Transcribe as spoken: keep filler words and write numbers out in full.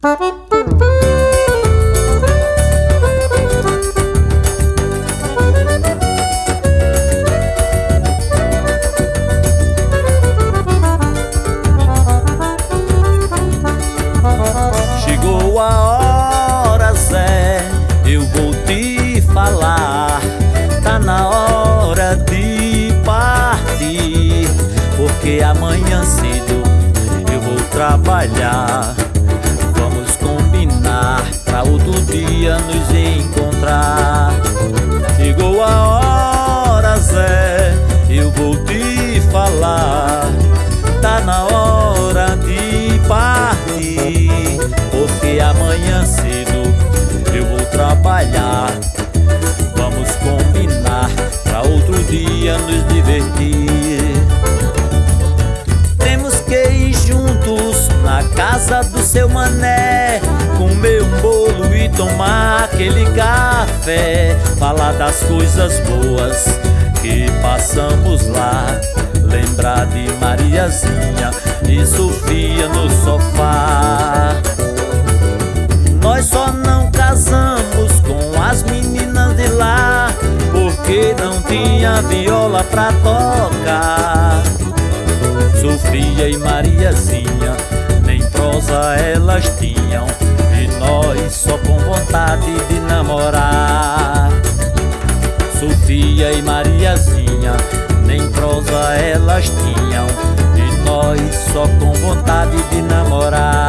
Chegou a hora, Zé, eu vou te falar. Tá na hora de partir, porque amanhã cedo eu vou trabalhar. Vamos combinar pra outro dia nos encontrar. Chegou a hora, Zé, eu vou te falar. Tá na hora de partir, porque amanhã cedo eu vou trabalhar. Vamos combinar pra outro dia nos divertir. Temos que ir juntos na casa do seu mané, comer um bolo e tomar aquele café, falar das coisas boas que passamos lá, lembrar de Mariazinha e Sofia no sofá. Nós só não casamos com as meninas de lá, porque não tinha viola pra tocar. Sofia e Mariazinha nem prosa elas tinham, e nós só com vontade de namorar. Sofia e Mariazinha nem prosa elas tinham, e nós só com vontade de namorar.